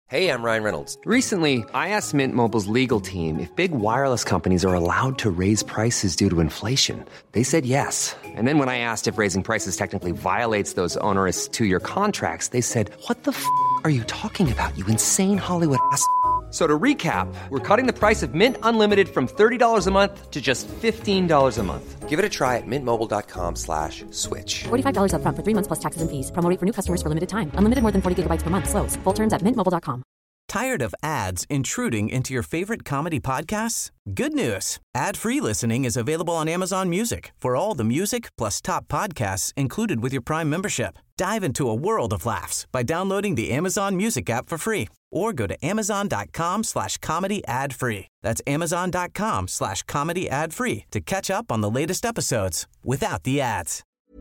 Hey, I'm Ryan Reynolds. Recently, I asked Mint Mobile's legal team if big wireless companies are allowed to raise prices due to inflation. They said yes. And then when I asked if raising prices technically violates those onerous two-year contracts, they said, "What the f*** are you talking about, you insane Hollywood ass?" So to recap, we're cutting the price of Mint Unlimited from $30 a month to just $15 a month. Give it a try at mintmobile.com/switch. $45 up front for 3 months plus taxes and fees. Promo rate for new customers for limited time. Unlimited more than 40 gigabytes per month. Slows full terms at mintmobile.com. Tired of ads intruding into your favorite comedy podcasts? Good news. Ad-free listening is available on Amazon Music for all the music plus top podcasts included with your Prime membership. Dive into a world of laughs by downloading the Amazon Music app for free or go to amazon.com/comedy ad-free. That's amazon.com/comedy ad-free to catch up on the latest episodes without the ads.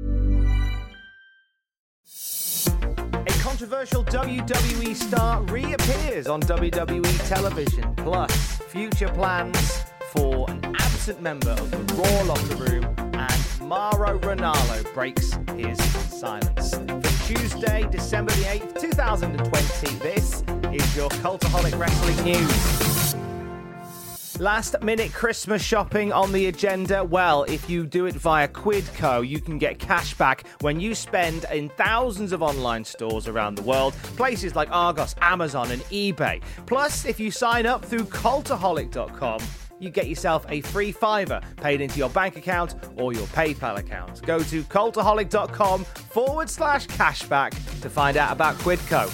A controversial WWE star reappears on WWE television, plus future plans for an absent member of the Raw locker room, and Mauro Ranallo breaks his silence. For Tuesday, December the 8th, 2020, this is your Cultaholic Wrestling News. Last minute Christmas shopping on the agenda. Well, if you do it via Quidco, you can get cash back when you spend in thousands of online stores around the world, places like Argos, Amazon and eBay. Plus, if you sign up through Cultaholic.com, you get yourself a free $5 paid into your bank account or your PayPal account. Go to Cultaholic.com/cashback to find out about Quidco.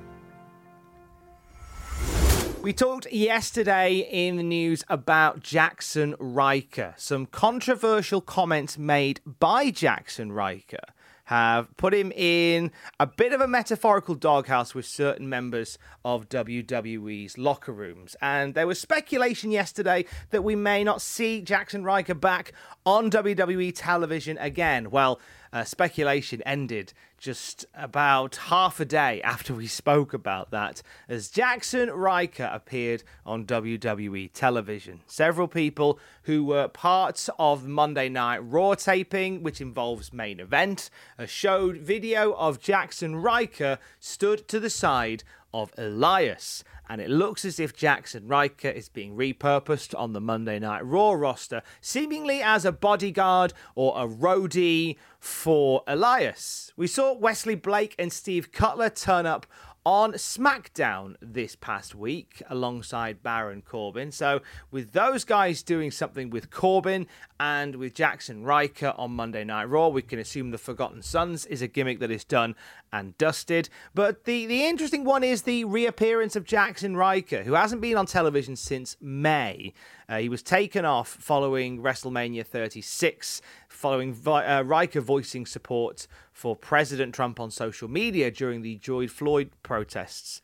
We talked yesterday in the news about Jaxson Ryker. Some controversial comments made by Jaxson Ryker have put him in a bit of a metaphorical doghouse with certain members of WWE's locker rooms. And there was speculation yesterday that we may not see Jaxson Ryker back on WWE television again. Well, speculation ended just about half a day after we spoke about that, as Jaxson Ryker appeared on WWE television. Several people who were part of Monday Night Raw taping, which involves Main Event, showed video of Jaxson Ryker stood to the side of Elias. And it looks as if Jaxson Ryker is being repurposed on the Monday Night Raw roster, seemingly as a bodyguard or a roadie for Elias. We saw Wesley Blake and Steve Cutler turn up on SmackDown this past week alongside Baron Corbin. So with those guys doing something with Corbin and with Jaxson Ryker on Monday Night Raw, we can assume the Forgotten Sons is a gimmick that is done and dusted. But the interesting one is the reappearance of Jaxson Ryker, who hasn't been on television since May. He was taken off following WrestleMania 36, following Ryker voicing support for President Trump on social media during the George Floyd protests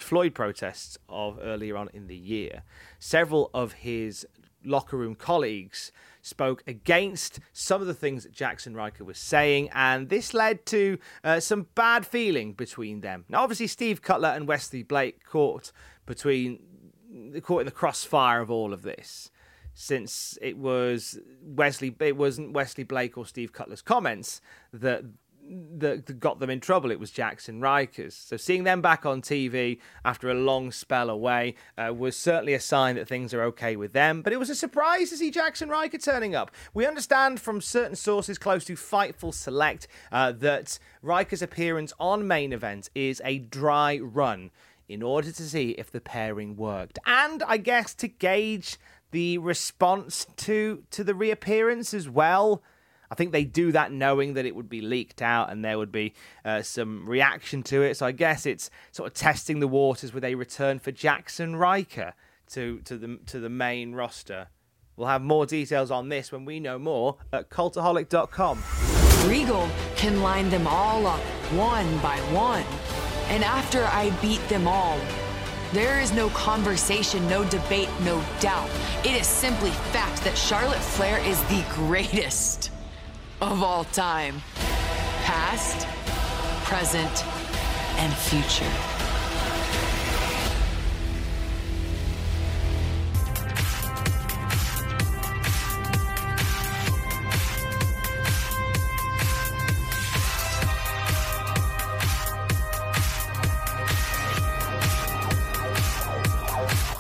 of earlier on in the year. Several of his locker room colleagues spoke against some of the things that Jaxson Ryker was saying, and this led to some bad feeling between them. Now, obviously, Steve Cutler and Wesley Blake caught in the crossfire of all of this, since it wasn't Wesley Blake or Steve Cutler's comments that got them in trouble. It was Jaxson Ryker's. So seeing them back on TV after a long spell away was certainly a sign that things are okay with them. But it was a surprise to see Jaxson Ryker turning up. We understand from certain sources close to Fightful Select that Ryker's appearance on Main Event is a dry run in order to see if the pairing worked, and I guess to gauge the response to the reappearance as well. I think they do that knowing that it would be leaked out and there would be some reaction to it. So I guess it's sort of testing the waters with a return for Jaxson Ryker to the main roster. We'll have more details on this when we know more at Cultaholic.com. Regal can line them all up one by one. And after I beat them all, there is no conversation, no debate, no doubt. It is simply fact that Charlotte Flair is the greatest of all time. Past, present, and future.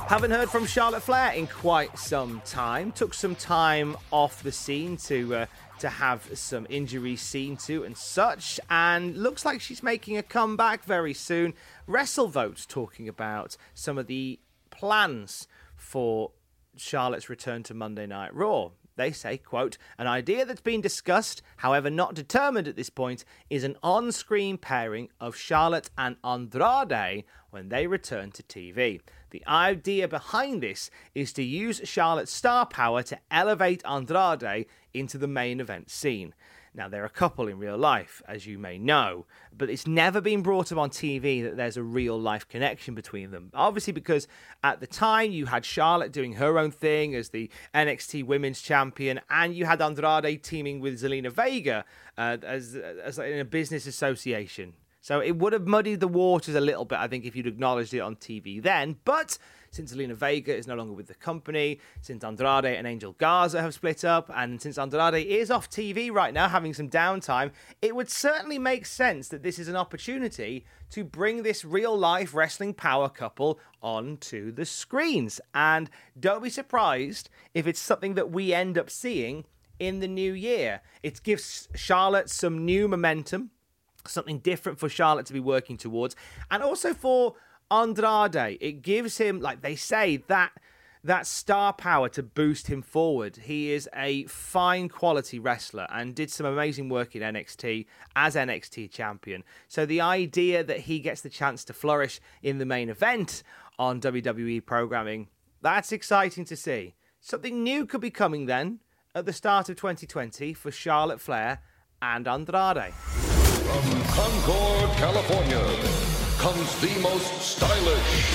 Haven't heard from Charlotte Flair in quite some time. Took some time off the scene to have some injuries seen to and such, and looks like she's making a comeback very soon. WrestleVote's talking about some of the plans for Charlotte's return to Monday Night Raw. They say, quote, an idea that's been discussed, however not determined at this point, is an on-screen pairing of Charlotte and Andrade when they return to TV. The idea behind this is to use Charlotte's star power to elevate Andrade into the main event scene. Now, they're a couple in real life, as you may know, but it's never been brought up on TV that there's a real-life connection between them. Obviously, because at the time, you had Charlotte doing her own thing as the NXT Women's Champion, and you had Andrade teaming with Zelina Vega as in a business association. So it would have muddied the waters a little bit, I think, if you'd acknowledged it on TV then. But since Zelina Vega is no longer with the company, since Andrade and Angel Garza have split up, and since Andrade is off TV right now having some downtime, it would certainly make sense that this is an opportunity to bring this real-life wrestling power couple onto the screens. And don't be surprised if it's something that we end up seeing in the new year. It gives Charlotte some new momentum, something different for Charlotte to be working towards, and also for Andrade. It gives him, like they say, that star power to boost him forward. He is a fine quality wrestler and did some amazing work in NXT as NXT champion. So the idea that he gets the chance to flourish in the main event on WWE programming, that's exciting to see. Something new could be coming then at the start of 2020 for Charlotte Flair and Andrade. From Concord, California, comes the most stylish,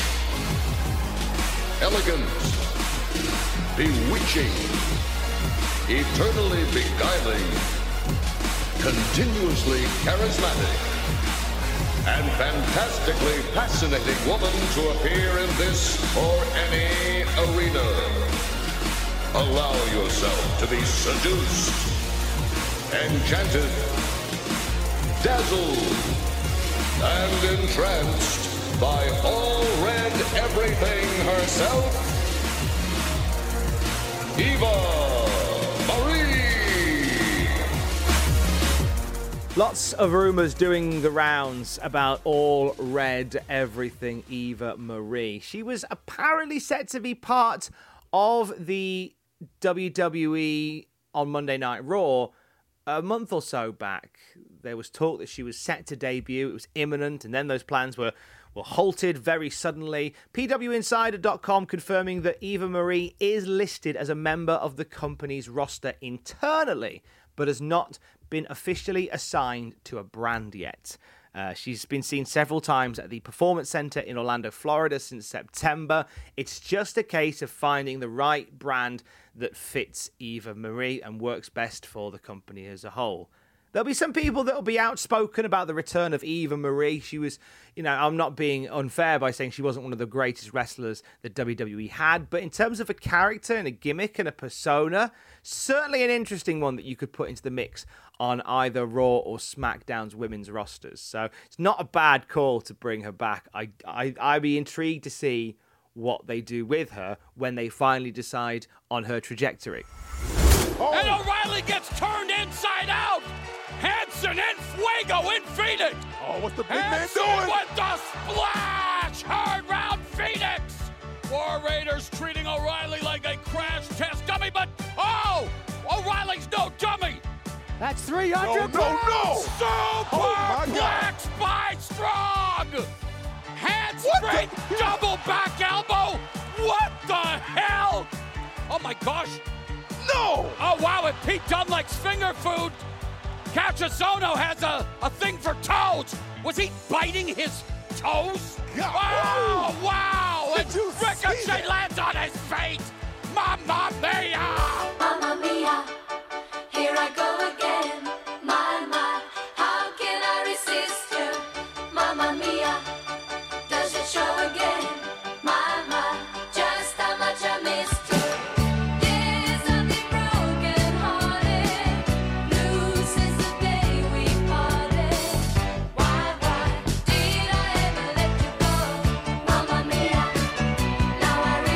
elegant, bewitching, eternally beguiling, continuously charismatic, and fantastically fascinating woman to appear in this or any arena. Allow yourself to be seduced, enchanted, dazzled, and entranced by all red everything herself, Eva Marie. Lots of rumours doing the rounds about all red everything Eva Marie. She was apparently set to be part of the WWE on Monday Night Raw a month or so back. There was talk that she was set to debut. It was imminent, and then those plans were halted very suddenly. PWInsider.com confirming that Eva Marie is listed as a member of the company's roster internally, but has not been officially assigned to a brand yet. She's been seen several times at the Performance Center in Orlando, Florida since September. It's just a case of finding the right brand that fits Eva Marie and works best for the company as a whole. There'll be some people that will be outspoken about the return of Eva Marie. She was, I'm not being unfair by saying she wasn't one of the greatest wrestlers that WWE had, but in terms of a character and a gimmick and a persona, certainly an interesting one that you could put into the mix on either Raw or SmackDown's women's rosters. So it's not a bad call to bring her back. I'd be intrigued to see what they do with her when they finally decide on her trajectory. Oh. And O'Reilly gets turned inside out! Hanson in Fuego in Phoenix! Oh, what's the big Hanson man doing? with the splash! Hard round Phoenix! War Raiders treating O'Reilly like a crash test dummy, but O'Reilly's no dummy! That's 300 pounds! Superplex by Strong! Handspring, double back elbow! What the hell? Oh my gosh! No! Oh wow, and Pete Dunlap's finger food! Cachasono has a thing for toes! Was he biting his toes? Oh, wow! And Ricochet lands on his feet! Mamma mia! Mamma mia, here I go again. My, how can I resist you? Mamma mia, does it show again? My, just how much I missed you. There's nothing broken hearted, blue since the day we parted. Why did I ever let you go? Mamma mia, now I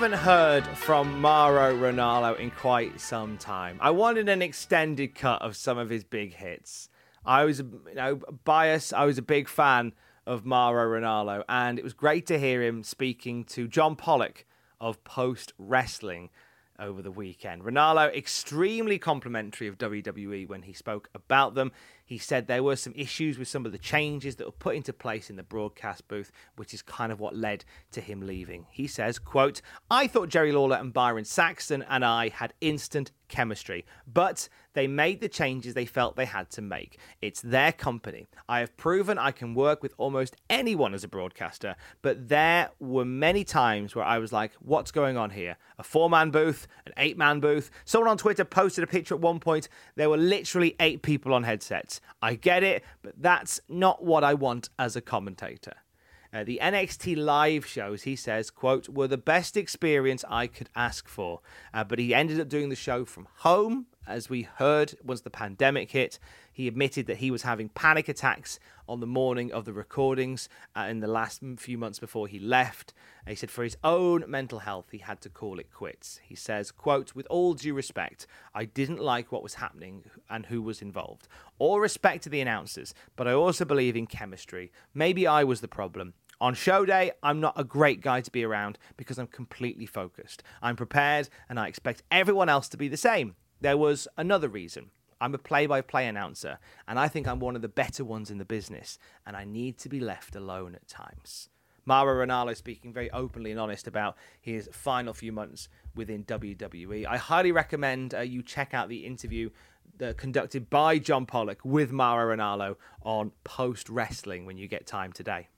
haven't heard from Mauro Ranallo in quite some time. I wanted an extended cut of some of his big hits. I was, biased. I was a big fan of Mauro Ranallo, and it was great to hear him speaking to John Pollock of Post Wrestling over the weekend. Ranallo, extremely complimentary of WWE when he spoke about them. He said there were some issues with some of the changes that were put into place in the broadcast booth, which is kind of what led to him leaving. He says, quote, "I thought Jerry Lawler and Byron Saxton and I had instant chemistry, but they made the changes they felt they had to make. It's their company. I have proven I can work with almost anyone as a broadcaster, but there were many times where I was like, what's going on here? A 4-man booth, an 8-man booth. Someone on Twitter posted a picture at one point. There were literally 8 people on headsets. I get it, but that's not what I want as a commentator." The NXT live shows, he says, quote, "were the best experience I could ask for." But he ended up doing the show from home, as we heard once the pandemic hit. He admitted that he was having panic attacks on the morning of the recordings in the last few months before he left. He said for his own mental health, he had to call it quits. He says, quote, "with all due respect, I didn't like what was happening and who was involved. All respect to the announcers, but I also believe in chemistry. Maybe I was the problem. On show day, I'm not a great guy to be around because I'm completely focused. I'm prepared and I expect everyone else to be the same. There was another reason. I'm a play-by-play announcer, and I think I'm one of the better ones in the business, and I need to be left alone at times." Mauro Ranallo speaking very openly and honest about his final few months within WWE. I highly recommend you check out the interview conducted by John Pollock with Mauro Ranallo on Post Wrestling when you get time today.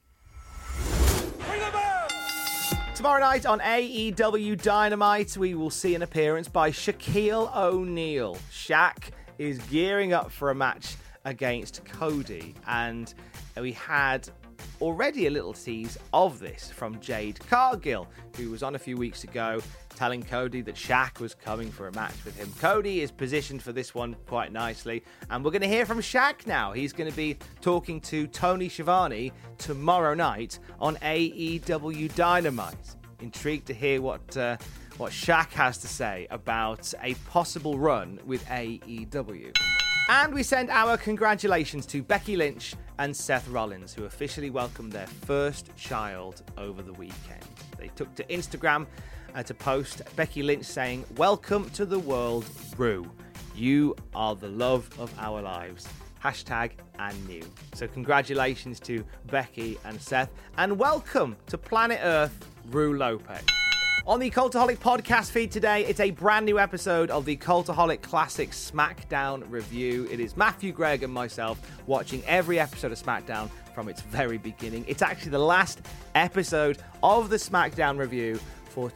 Tomorrow night on AEW Dynamite, we will see an appearance by Shaquille O'Neal. Shaq is gearing up for a match against Cody, and we had already a little tease of this from Jade Cargill, who was on a few weeks ago telling Cody that Shaq was coming for a match with him. Cody is positioned for this one quite nicely, and we're going to hear from Shaq now. He's going to be talking to Tony Schiavone tomorrow night on AEW Dynamite. Intrigued to hear what Shaq has to say about a possible run with AEW. And we send our congratulations to Becky Lynch and Seth Rollins, who officially welcomed their first child over the weekend. They took to Instagram to post Becky Lynch saying, "Welcome to the world, Rue. You are the love of our lives. Hashtag and new." So congratulations to Becky and Seth, and welcome to Planet Earth, Rue Lopez. On the Cultaholic podcast feed today, it's a brand new episode of the Cultaholic Classic SmackDown review. It is Matthew, Greg, and myself watching every episode of SmackDown from its very beginning. It's actually the last episode of the SmackDown review for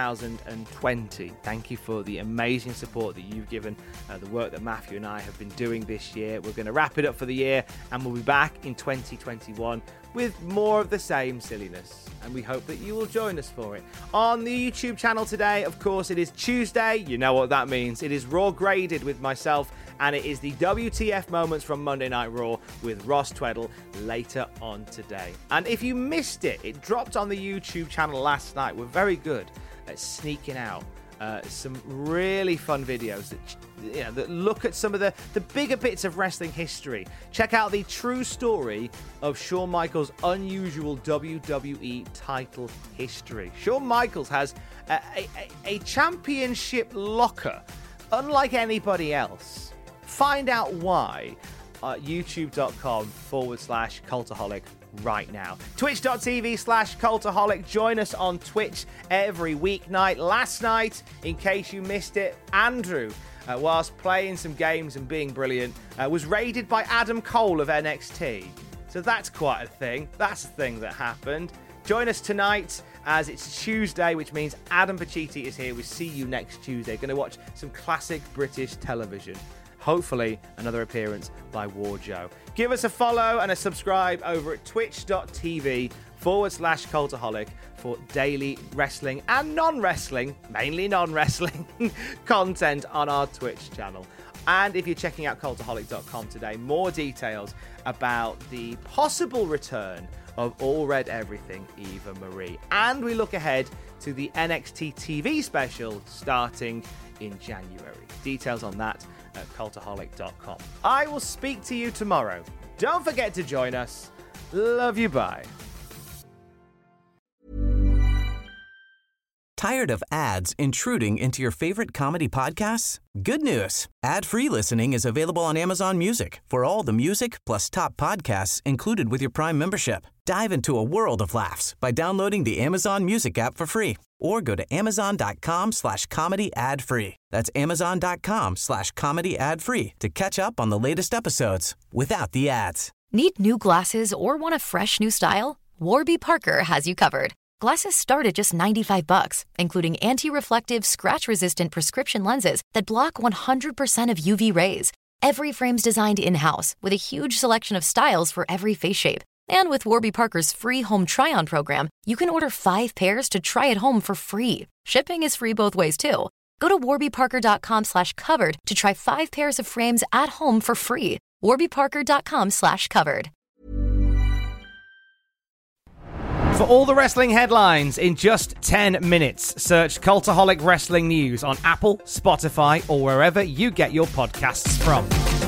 2020. Thank you for the amazing support that you've given the work that Matthew and I have been doing this year. We're going to wrap it up for the year, and we'll be back in 2021 with more of the same silliness, and we hope that you will join us for it. On the YouTube channel today, of course, it is Tuesday. You know what that means. It is Raw Graded with myself, and it is the WTF moments from Monday Night Raw with Ross Tweddle later on today. And if you missed it, it dropped on the YouTube channel last night. We're very good at sneaking out some really fun videos that look at some of the bigger bits of wrestling history. Check out the true story of Shawn Michaels' unusual WWE title history. Shawn Michaels has a championship locker unlike anybody else. Find out why at youtube.com/Cultaholic right now. Twitch.tv/Cultaholic. Join us on Twitch every weeknight. Last night, in case you missed it, Andrew, whilst playing some games and being brilliant, was raided by Adam Cole of NXT. So that's quite a thing. That's a thing that happened. Join us tonight as it's Tuesday, which means Adam Pacitti is here. We'll see you next Tuesday. Going to watch some classic British television. Hopefully, another appearance by War Joe. Give us a follow and a subscribe over at twitch.tv/Cultaholic for daily wrestling and non-wrestling, mainly non-wrestling, content on our Twitch channel. And if you're checking out Cultaholic.com today, more details about the possible return of All Red Everything, Eva Marie. And we look ahead to the NXT TV special starting in January. Details on that at Cultaholic.com. I will speak to you tomorrow. Don't forget to join us. Love you, bye. Tired of ads intruding into your favorite comedy podcasts? Good news. Ad-free listening is available on Amazon Music for all the music plus top podcasts included with your Prime membership. Dive into a world of laughs by downloading the Amazon Music app for free or go to amazon.com/comedy ad-free. That's amazon.com/comedy ad-free to catch up on the latest episodes without the ads. Need new glasses or want a fresh new style? Warby Parker has you covered. Glasses start at just $95, including anti-reflective, scratch-resistant prescription lenses that block 100% of UV rays. Every frame's designed in-house with a huge selection of styles for every face shape. And with Warby Parker's free home try-on program, you can order 5 pairs to try at home for free. Shipping is free both ways, too. Go to warbyparker.com/covered to try 5 pairs of frames at home for free. warbyparker.com/covered. For all the wrestling headlines in just 10 minutes, search Cultaholic Wrestling News on Apple, Spotify, or wherever you get your podcasts from.